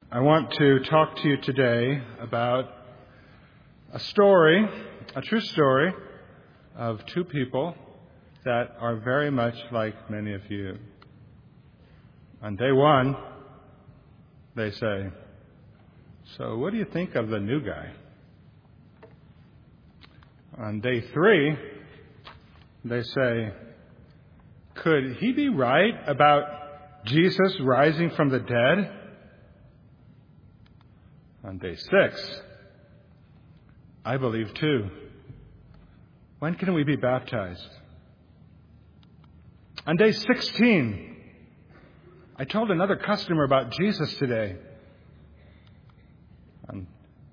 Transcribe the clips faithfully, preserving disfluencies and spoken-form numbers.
I want to talk to you today about a story, a true story of two people that are very much like many of you. On day one, they say, "So what do you think of the new guy?" On day three, they say, "Could he be right about Jesus rising from the dead?" On day six, "I believe too. When can we be baptized?" On day sixteen, "I told another customer about Jesus today." On,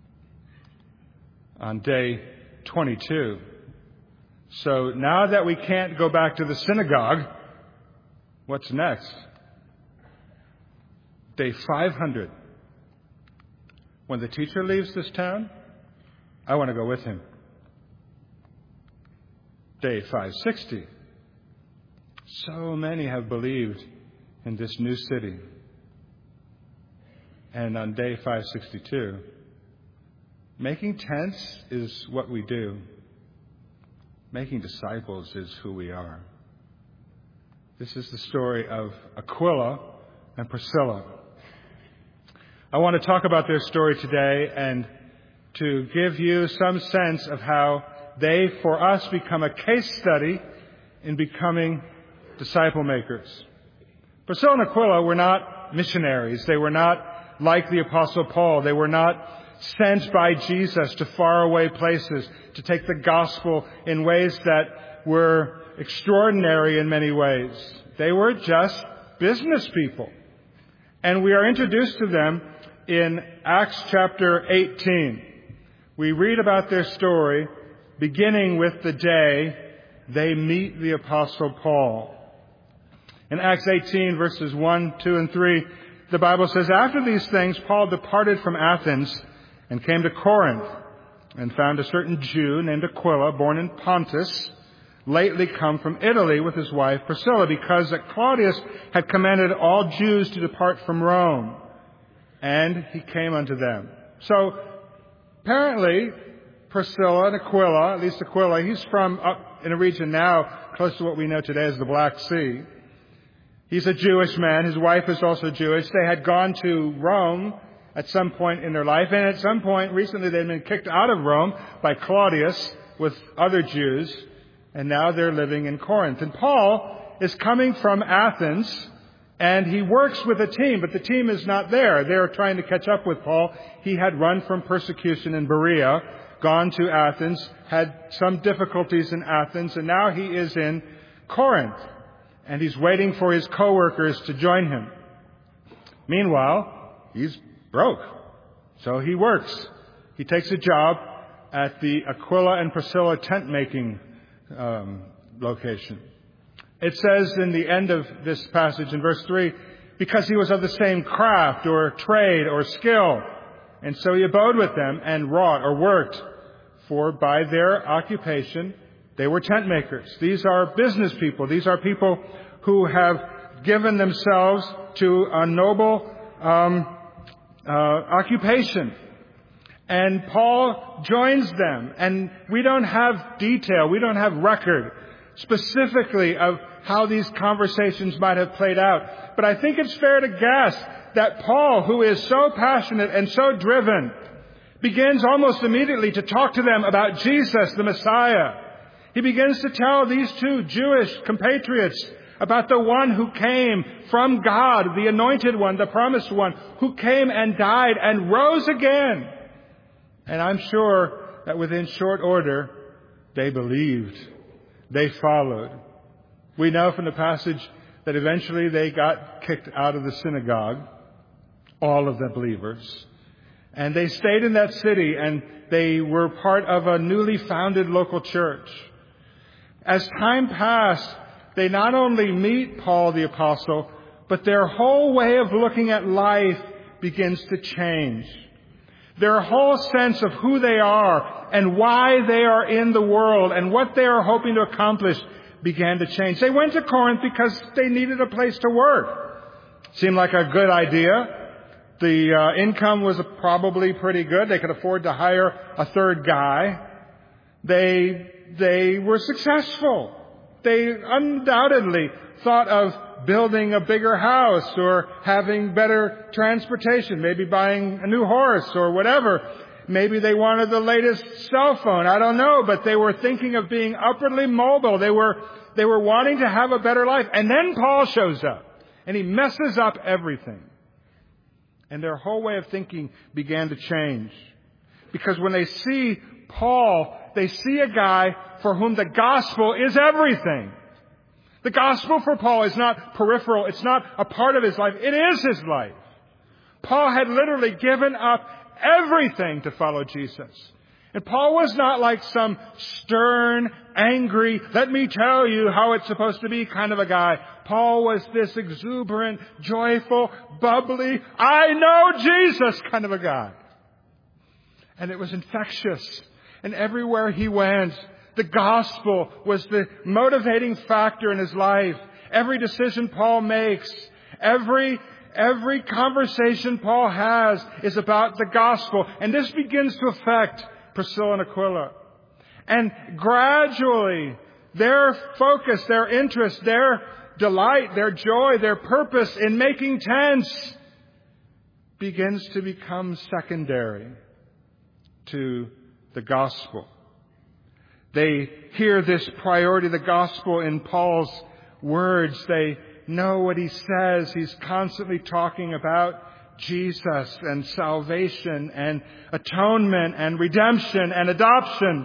on day twenty-two, "So now that we can't go back to the synagogue, what's next?" Day five hundred, "When the teacher leaves this town, I want to go with him." Day five sixty, "So many have believed in this new city." And on day five sixty-two, "Making tents is what we do. Making disciples is who we are." This is the story of Aquila and Priscilla. I want to talk about their story today and to give you some sense of how they, for us, become a case study in becoming disciple makers. Priscilla and Aquila were not missionaries. They were not like the Apostle Paul. They were not sent by Jesus to faraway places to take the gospel in ways that were extraordinary in many ways. They were just business people. And we are introduced to them in Acts chapter eighteen. We read about their story beginning with the day they meet the Apostle Paul. In Acts eighteen, verses one, two, and three, the Bible says, "After these things, Paul departed from Athens and came to Corinth, and found a certain Jew named Aquila, born in Pontus, lately come from Italy with his wife Priscilla, because that Claudius had commanded all Jews to depart from Rome. And he came unto them." So, apparently, Priscilla and Aquila, at least Aquila, he's from up in a region now close to what we know today as the Black Sea. He's a Jewish man. His wife is also Jewish. They had gone to Rome at some point in their life. And at some point recently they'd been kicked out of Rome by Claudius with other Jews. And now they're living in Corinth. And Paul is coming from Athens, and he works with a team, but the team is not there. They're trying to catch up with Paul. He had run from persecution in Berea, gone to Athens, had some difficulties in Athens, and now he is in Corinth. And he's waiting for his co-workers to join him. Meanwhile, he's broke. So he works. He takes a job at the Aquila and Priscilla tent-making um, location. It says in the end of this passage in verse three, "Because he was of the same craft or trade or skill. And so he abode with them and wrought or worked. For by their occupation, they were tent makers." These are business people. These are people who have given themselves to a noble um, uh, occupation. And Paul joins them. And we don't have detail. We don't have record specifically of how these conversations might have played out. But I think it's fair to guess that Paul, who is so passionate and so driven, begins almost immediately to talk to them about Jesus, the Messiah. He begins to tell these two Jewish compatriots about the one who came from God, the anointed one, the promised one, who came and died and rose again. And I'm sure that within short order, they believed. They followed. We know from the passage that eventually they got kicked out of the synagogue, all of the believers. And they stayed in that city, and they were part of a newly founded local church. As time passed, they not only meet Paul the Apostle, but their whole way of looking at life begins to change. Their whole sense of who they are and why they are in the world and what they are hoping to accomplish began to change. They went to Corinth because they needed a place to work. Seemed like a good idea. The uh, income was probably pretty good. They could afford to hire a third guy. They, they were successful. They undoubtedly thought of building a bigger house or having better transportation, maybe buying a new horse or whatever. Maybe they wanted the latest cell phone. I don't know, but they were thinking of being upwardly mobile. They were, they were wanting to have a better life. And then Paul shows up and he messes up everything. And their whole way of thinking began to change. Because when they see Paul, they see a guy for whom the gospel is everything. The gospel for Paul is not peripheral. It's not a part of his life. It is his life. Paul had literally given up everything to follow Jesus. And Paul was not like some stern, angry, let me tell you how it's supposed to be kind of a guy. Paul was this exuberant, joyful, bubbly, I know Jesus kind of a guy. And it was infectious. And everywhere he went, the gospel was the motivating factor in his life. Every decision Paul makes, every every conversation Paul has is about the gospel. And this begins to affect Priscilla and Aquila. And gradually, their focus, their interest, their delight, their joy, their purpose in making tents begins to become secondary to the gospel. They hear this priority of the gospel in Paul's words. They know what he says. He's constantly talking about Jesus and salvation and atonement and redemption and adoption.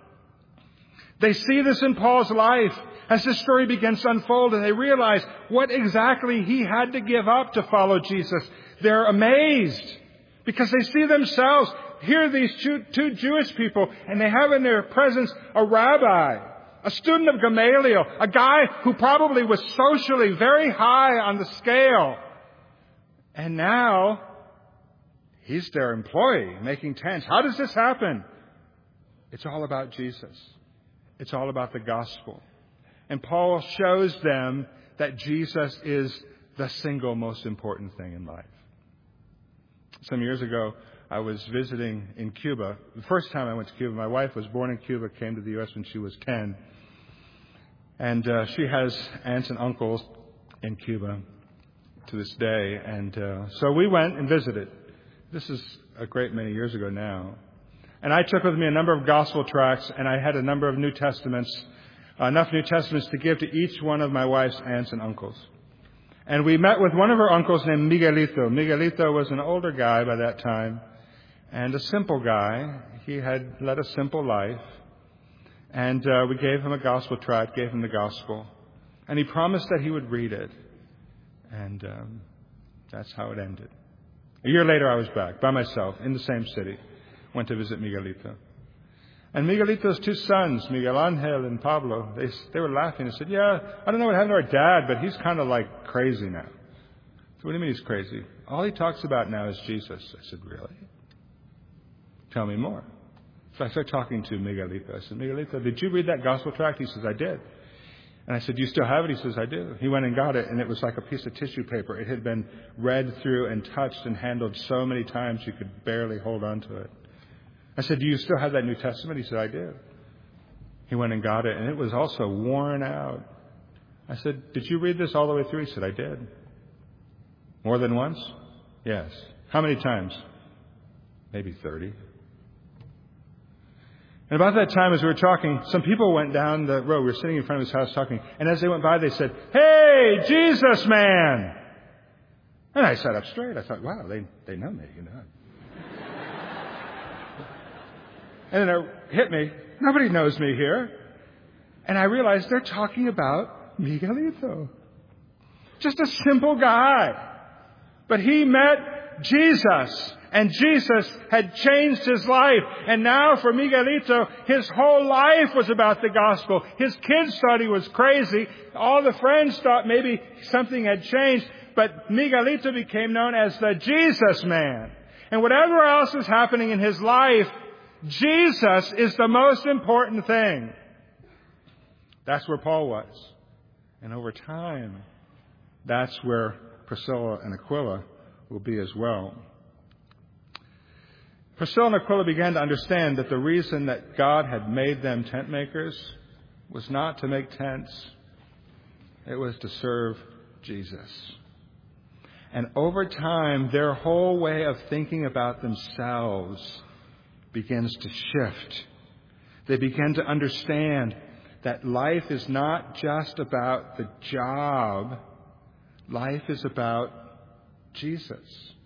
They see this in Paul's life as this story begins to unfold, and they realize what exactly he had to give up to follow Jesus. They're amazed because they see themselves. Here are these two, two Jewish people, and they have in their presence a rabbi, a student of Gamaliel, a guy who probably was socially very high on the scale. And now, he's their employee making tents. How does this happen? It's all about Jesus. It's all about the gospel. And Paul shows them that Jesus is the single most important thing in life. Some years ago, I was visiting in Cuba. The first time I went to Cuba, my wife was born in Cuba, came to the U S when she was ten. And uh, she has aunts and uncles in Cuba to this day. And uh, so we went and visited. This is a great many years ago now. And I took with me a number of gospel tracts, and I had a number of New Testaments, uh, enough New Testaments to give to each one of my wife's aunts and uncles. And we met with one of her uncles named Miguelito. Miguelito was an older guy by that time, and a simple guy. He had led a simple life. And uh, we gave him a gospel tract, gave him the gospel. And he promised that he would read it. And um, that's how it ended. A year later, I was back by myself in the same city. Went to visit Miguelito. And Miguelito's two sons, Miguel Angel and Pablo, they they were laughing. They said, yeah, I don't know what happened to our dad, but he's kind of like crazy now. So what do you mean he's crazy? All he talks about now is Jesus. I said, really? Tell me more. So I started talking to Miguelito. I said, Miguelito, did you read that gospel tract? He says, I did. And I said, do you still have it? He says, I do. He went and got it, and it was like a piece of tissue paper. It had been read through and touched and handled so many times you could barely hold on to it. I said, do you still have that New Testament? He said, I do. He went and got it, and it was also worn out. I said, did you read this all the way through? He said, I did. More than once? Yes. How many times? Maybe thirty. And about that time, as we were talking, some people went down the road. We were sitting in front of his house talking. And as they went by, they said, hey, Jesus man! And I sat up straight. I thought, wow, they, they know me, you know. And then it hit me. Nobody knows me here. And I realized they're talking about Miguelito. Just a simple guy. But he met Jesus. And Jesus had changed his life. And now for Miguelito, his whole life was about the gospel. His kids thought he was crazy. All the friends thought maybe something had changed. But Miguelito became known as the Jesus man. And whatever else is happening in his life, Jesus is the most important thing. That's where Paul was. And over time, that's where Priscilla and Aquila will be as well. Priscilla and Aquila began to understand that the reason that God had made them tent makers was not to make tents. It was to serve Jesus. And over time, their whole way of thinking about themselves begins to shift. They begin to understand that life is not just about the job. Life is about Jesus.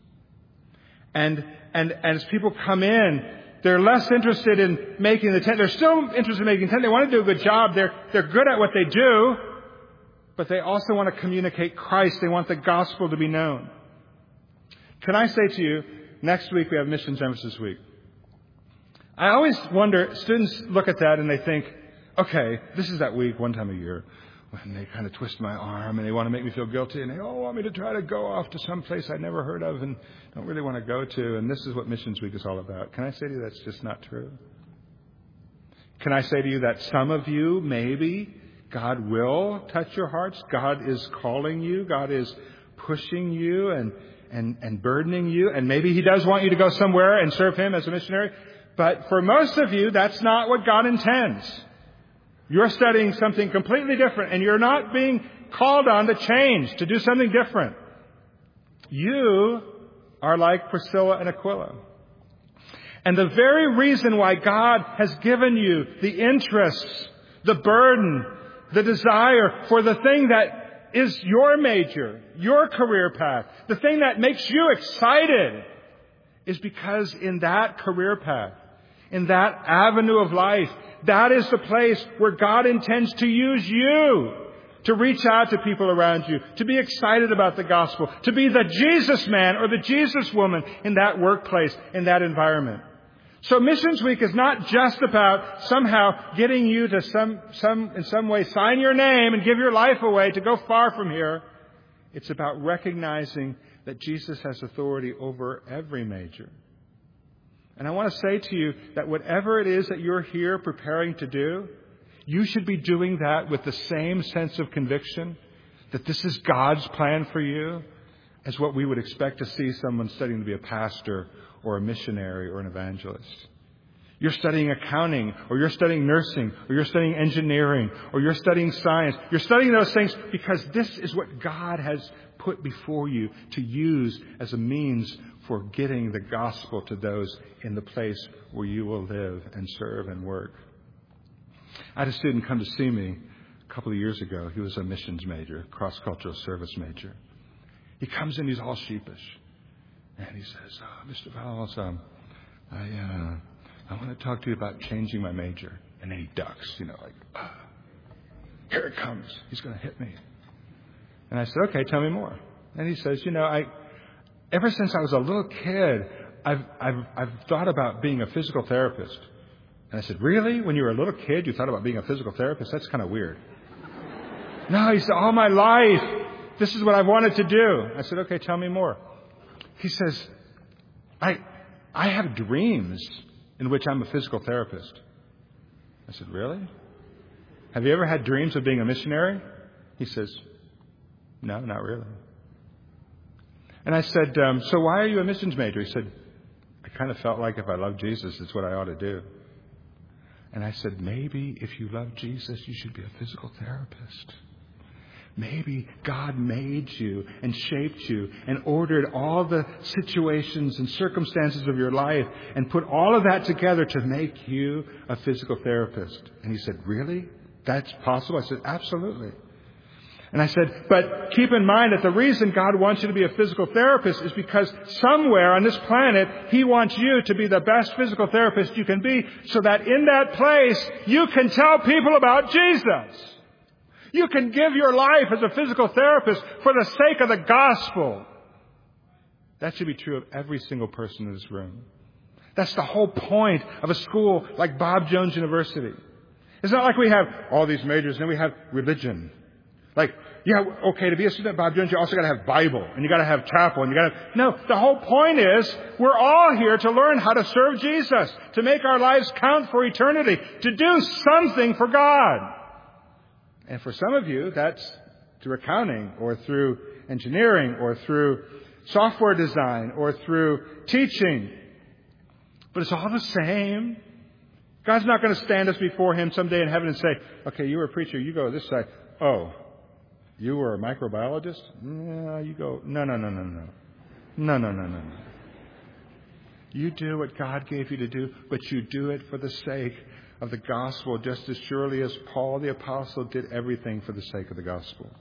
And, and, and as people come in, they're less interested in making the tent. They're still interested in making the tent. They want to do a good job. They're, they're good at what they do. But they also want to communicate Christ. They want the gospel to be known. Can I say to you, next week we have Missions Emphasis Week. I always wonder, students look at that and they think, okay, this is that week one time a year when they kind of twist my arm and they want to make me feel guilty and they oh, want me to try to go off to some place I never heard of and don't really want to go to. And this is what Missions Week is all about. Can I say to you that's just not true? Can I say to you that some of you, maybe, God will touch your hearts. God is calling you. God is pushing you and, and, and burdening you. And maybe He does want you to go somewhere and serve Him as a missionary. But for most of you, that's not what God intends. You're studying something completely different, and you're not being called on to change, to do something different. You are like Priscilla and Aquila. And the very reason why God has given you the interests, the burden, the desire for the thing that is your major, your career path, the thing that makes you excited, is because in that career path, in that avenue of life, that is the place where God intends to use you to reach out to people around you, to be excited about the gospel, to be the Jesus man or the Jesus woman in that workplace, in that environment. So Missions Week is not just about somehow getting you to some, some, in some way sign your name and give your life away to go far from here. It's about recognizing that Jesus has authority over every major. And I want to say to you that whatever it is that you're here preparing to do, you should be doing that with the same sense of conviction that this is God's plan for you as what we would expect to see someone studying to be a pastor or a missionary or an evangelist. You're studying accounting, or you're studying nursing, or you're studying engineering, or you're studying science. You're studying those things because this is what God has put before you to use as a means for getting the gospel to those in the place where you will live and serve and work. I had a student come to see me a couple of years ago. He was a missions major, cross-cultural service major. He comes in, he's all sheepish. And he says, oh, Mister Valles, um, I, uh, I want to talk to you about changing my major. And then he ducks, you know, like, ah, here it comes. He's going to hit me. And I said, okay, tell me more. And he says, you know, I, ever since I was a little kid, I've, I've, I've thought about being a physical therapist. And I said, really? When you were a little kid, you thought about being a physical therapist? That's kind of weird. No, he said, all my life, this is what I've wanted to do. I said, okay, tell me more. He says, I, I have dreams in which I'm a physical therapist. I said, really? Have you ever had dreams of being a missionary? He says, no, not really. And I said, um, so why are you a missions major? He said, I kind of felt like if I love Jesus, it's what I ought to do. And I said, maybe if you love Jesus, you should be a physical therapist. Maybe God made you and shaped you and ordered all the situations and circumstances of your life and put all of that together to make you a physical therapist. And he said, really? That's possible? I said, absolutely. And I said, but keep in mind that the reason God wants you to be a physical therapist is because somewhere on this planet, He wants you to be the best physical therapist you can be so that in that place, you can tell people about Jesus. You can give your life as a physical therapist for the sake of the gospel. That should be true of every single person in this room. That's the whole point of a school like Bob Jones University. It's not like we have all these majors and then we have religion. Like, yeah, okay, to be a student at Bob Jones, you also got to have Bible, and you got to have chapel, and you got to... No, the whole point is we're all here to learn how to serve Jesus, to make our lives count for eternity, to do something for God. And for some of you, that's through accounting or through engineering or through software design or through teaching. But it's all the same. God's not going to stand us before Him someday in heaven and say, okay, you were a preacher, you go this side. Oh, you were a microbiologist? No, you go, no, no, no, no, no. No, no, no, no, no. You do what God gave you to do, but you do it for the sake of the gospel, just as surely as Paul the apostle did everything for the sake of the gospel.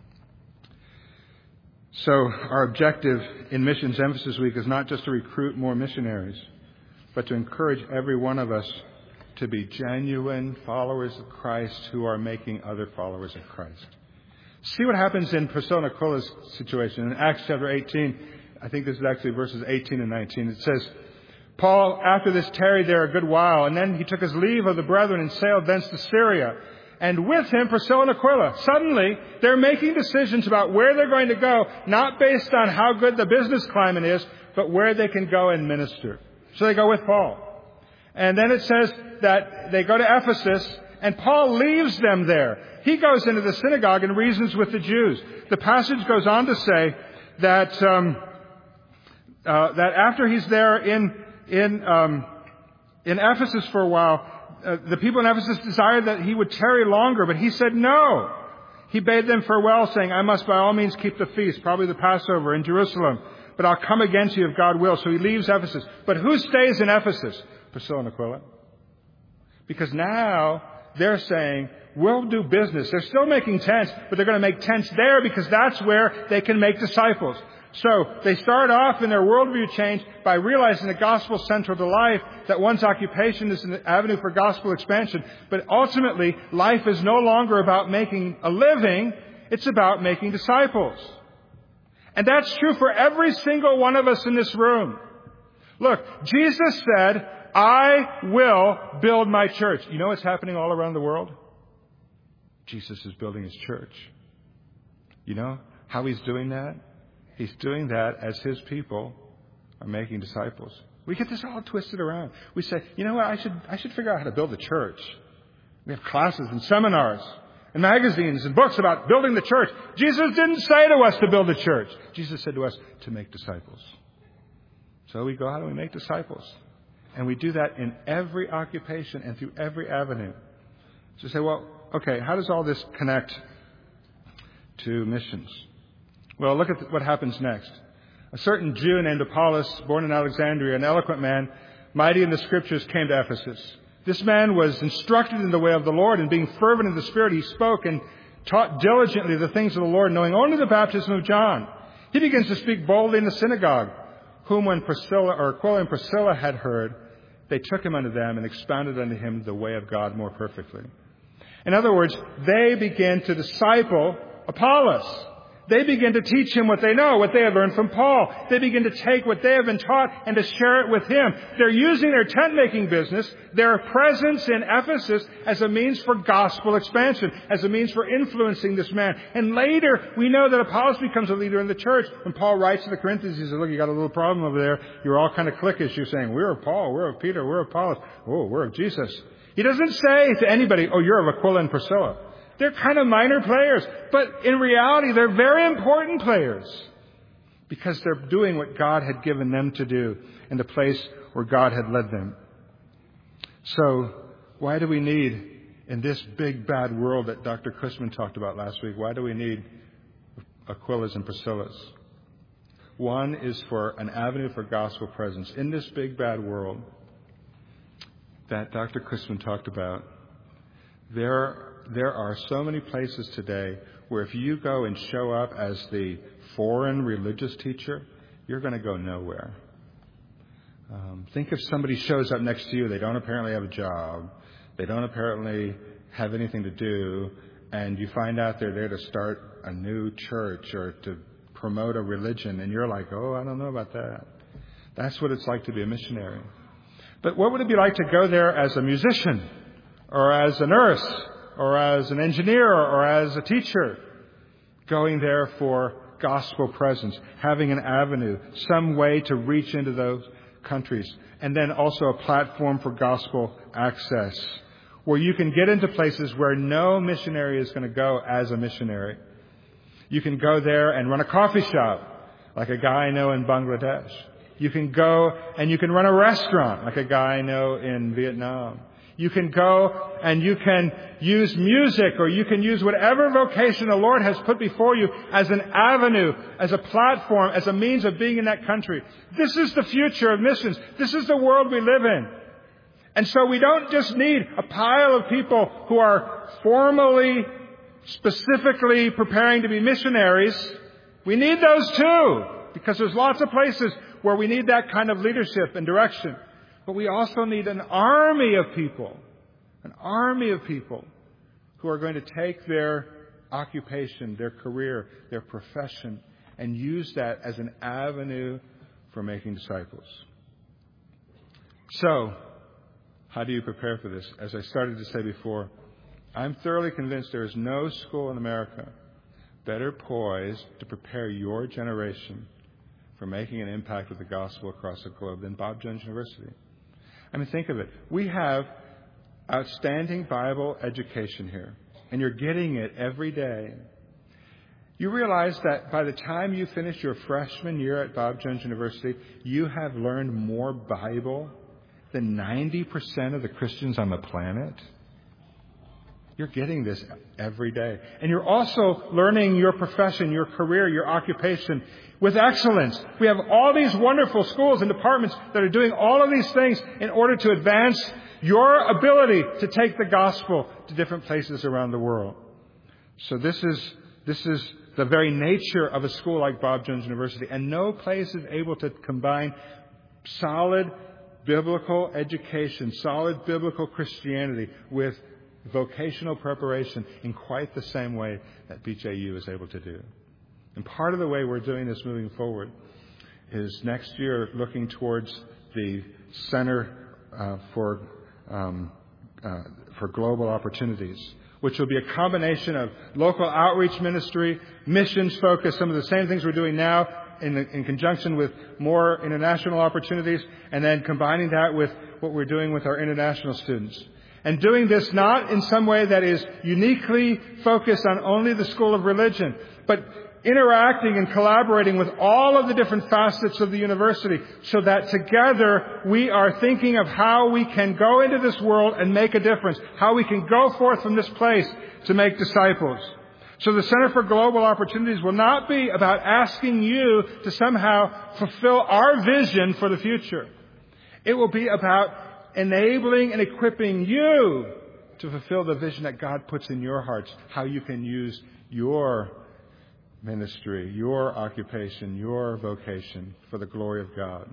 So our objective in Missions Emphasis Week is not just to recruit more missionaries, but to encourage every one of us to be genuine followers of Christ who are making other followers of Christ. See what happens in Priscilla and Aquila's situation. In Acts chapter eighteen, I think this is actually verses eighteen and nineteen. It says, Paul, after this, tarried there a good while, and then he took his leave of the brethren and sailed thence to Syria. And with him, Priscilla and Aquila. Suddenly, they're making decisions about where they're going to go, not based on how good the business climate is, but where they can go and minister. So they go with Paul. And then it says that they go to Ephesus, and Paul leaves them there. He goes into the synagogue and reasons with the Jews. The passage goes on to say that um, uh, that after he's there in in um, in Ephesus for a while, uh, the people in Ephesus desired that he would tarry longer, but he said no. He bade them farewell, saying, I must by all means keep the feast, probably the Passover in Jerusalem, but I'll come again to you if God will. So he leaves Ephesus. But who stays in Ephesus? Priscilla and Aquila. Because now they're saying, we'll do business. They're still making tents, but they're going to make tents there because that's where they can make disciples. So they start off in their worldview change by realizing the gospel is central to life, that one's occupation is an avenue for gospel expansion. But ultimately, life is no longer about making a living. It's about making disciples. And that's true for every single one of us in this room. Look, Jesus said, I will build my church. You know what's happening all around the world? Jesus is building His church. You know how He's doing that? He's doing that as His people are making disciples. We get this all twisted around. We say, you know what, I should I should figure out how to build a church. We have classes and seminars and magazines and books about building the church. Jesus didn't say to us to build a church. Jesus said to us to make disciples. So we go, how do we make disciples? And we do that in every occupation and through every avenue. So you say, well, okay, how does all this connect to missions? Well, look at what happens next. A certain Jew named Apollos, born in Alexandria, an eloquent man, mighty in the Scriptures, came to Ephesus. This man was instructed in the way of the Lord, and being fervent in the Spirit, he spoke and taught diligently the things of the Lord, knowing only the baptism of John. He begins to speak boldly in the synagogue, whom when Priscilla or Aquila and Priscilla had heard, they took him unto them and expounded unto him the way of God more perfectly. In other words, they began to disciple Apollos. They begin to teach him what they know, what they have learned from Paul. They begin to take what they have been taught and to share it with him. They're using their tent-making business, their presence in Ephesus, as a means for gospel expansion, as a means for influencing this man. And later, we know that Apollos becomes a leader in the church. When Paul writes to the Corinthians, he says, look, you got a little problem over there. You're all kind of cliquish. You're saying, we're of Paul, we're of Peter, we're of Apollos. Oh, we're of Jesus. He doesn't say to anybody, oh, you're of Aquila and Priscilla. They're kind of minor players, but in reality, they're very important players because they're doing what God had given them to do in the place where God had led them. So why do we need, in this big, bad world that Doctor Cushman talked about last week, why do we need Aquilas and Priscillas? One is for an avenue for gospel presence. In this big, bad world that Doctor Cushman talked about, there There are so many places today where if you go and show up as the foreign religious teacher, you're going to go nowhere. Um, think if somebody shows up next to you, they don't apparently have a job, they don't apparently have anything to do, and you find out they're there to start a new church or to promote a religion, and you're like, oh, I don't know about that. That's what it's like to be a missionary. But what would it be like to go there as a musician or as a nurse or as an engineer, or as a teacher, going there for gospel presence, having an avenue, some way to reach into those countries, and then also a platform for gospel access, where you can get into places where no missionary is going to go as a missionary. You can go there and run a coffee shop like a guy I know in Bangladesh. You can go and you can run a restaurant, like a guy I know in Vietnam. You can go and you can use music, or you can use whatever vocation the Lord has put before you as an avenue, as a platform, as a means of being in that country. This is the future of missions. This is the world we live in. And so we don't just need a pile of people who are formally, specifically preparing to be missionaries. We need those too, because there's lots of places where we need that kind of leadership and direction. But we also need an army of people, an army of people who are going to take their occupation, their career, their profession, and use that as an avenue for making disciples. So, how do you prepare for this? As I started to say before, I'm thoroughly convinced there is no school in America better poised to prepare your generation for making an impact with the gospel across the globe than Bob Jones University. I mean, think of it. We have outstanding Bible education here, and you're getting it every day. You realize that by the time you finish your freshman year at Bob Jones University, you have learned more Bible than ninety percent of the Christians on the planet? You're getting this every day. And you're also learning your profession, your career, your occupation with excellence. We have all these wonderful schools and departments that are doing all of these things in order to advance your ability to take the gospel to different places around the world. So this is this is the very nature of a school like Bob Jones University. And no place is able to combine solid biblical education, solid biblical Christianity with vocational preparation in quite the same way that B J U is able to do. And part of the way we're doing this moving forward is next year looking towards the Center uh, for um, uh, for Global Opportunities, which will be a combination of local outreach ministry, missions focus, some of the same things we're doing now in, in conjunction with more international opportunities, and then combining that with what we're doing with our international students. And doing this not in some way that is uniquely focused on only the School of Religion, but interacting and collaborating with all of the different facets of the university so that together we are thinking of how we can go into this world and make a difference, how we can go forth from this place to make disciples. So the Center for Global Opportunities will not be about asking you to somehow fulfill our vision for the future. It will be about enabling and equipping you to fulfill the vision that God puts in your hearts, how you can use your ministry, your occupation, your vocation for the glory of God.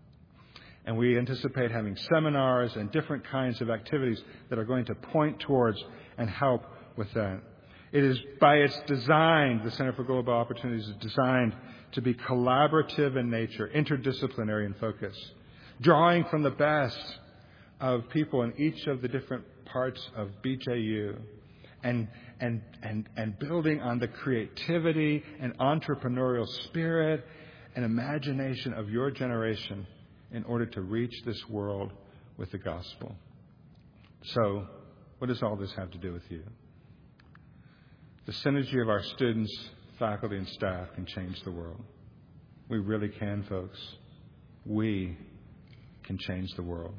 And we anticipate having seminars and different kinds of activities that are going to point towards and help with that. It is by its design, the Center for Global Opportunities is designed to be collaborative in nature, interdisciplinary in focus, drawing from the best of people in each of the different parts of B J U and and and and building on the creativity and entrepreneurial spirit and imagination of your generation in order to reach this world with the gospel. So, what does all this have to do with you? The synergy of our students, faculty, and staff can change the world. We really can, folks. We can change the world.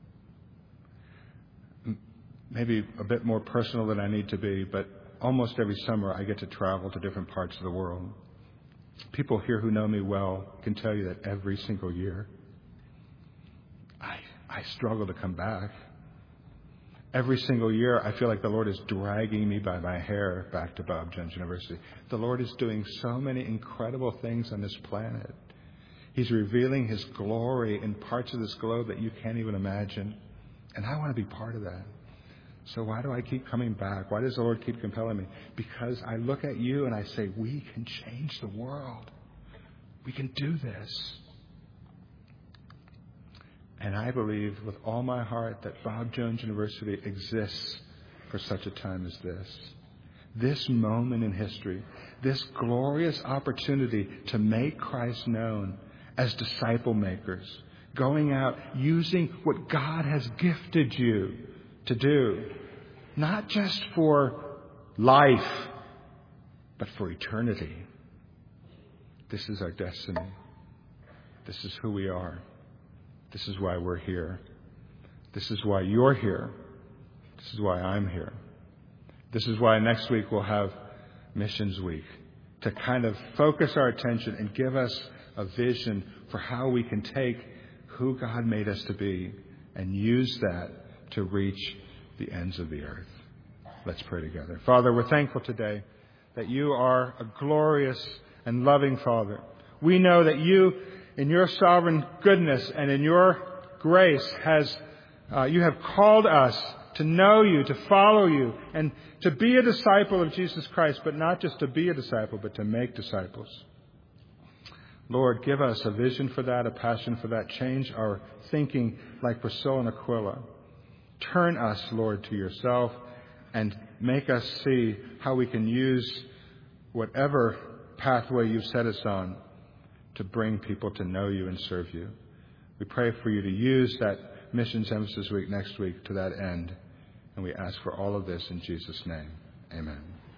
Maybe a bit more personal than I need to be, but almost every summer I get to travel to different parts of the world. People here who know me well can tell you that every single year I, I struggle to come back. Every single year I feel like the Lord is dragging me by my hair back to Bob Jones University. The Lord is doing so many incredible things on this planet. He's revealing His glory in parts of this globe that you can't even imagine. And I want to be part of that. So why do I keep coming back? Why does the Lord keep compelling me? Because I look at you and I say, we can change the world. We can do this. And I believe with all my heart that Bob Jones University exists for such a time as this. This moment in history, this glorious opportunity to make Christ known as disciple makers, going out using what God has gifted you to do, not just for life, but for eternity. This is our destiny. This is who we are. This is why we're here. This is why you're here. This is why I'm here. This is why next week we'll have Missions Week, to kind of focus our attention and give us a vision for how we can take who God made us to be and use that to reach the ends of the earth. Let's pray together. Father, we're thankful today that you are a glorious and loving Father. We know that you, in your sovereign goodness and in your grace, has uh, you have called us to know you, to follow you, and to be a disciple of Jesus Christ, but not just to be a disciple, but to make disciples. Lord, give us a vision for that, a passion for that. Change our thinking like Priscilla and Aquila. Turn us, Lord, to yourself and make us see how we can use whatever pathway you've set us on to bring people to know you and serve you. We pray for you to use that Missions Emphasis Week next week to that end. And we ask for all of this in Jesus' name. Amen.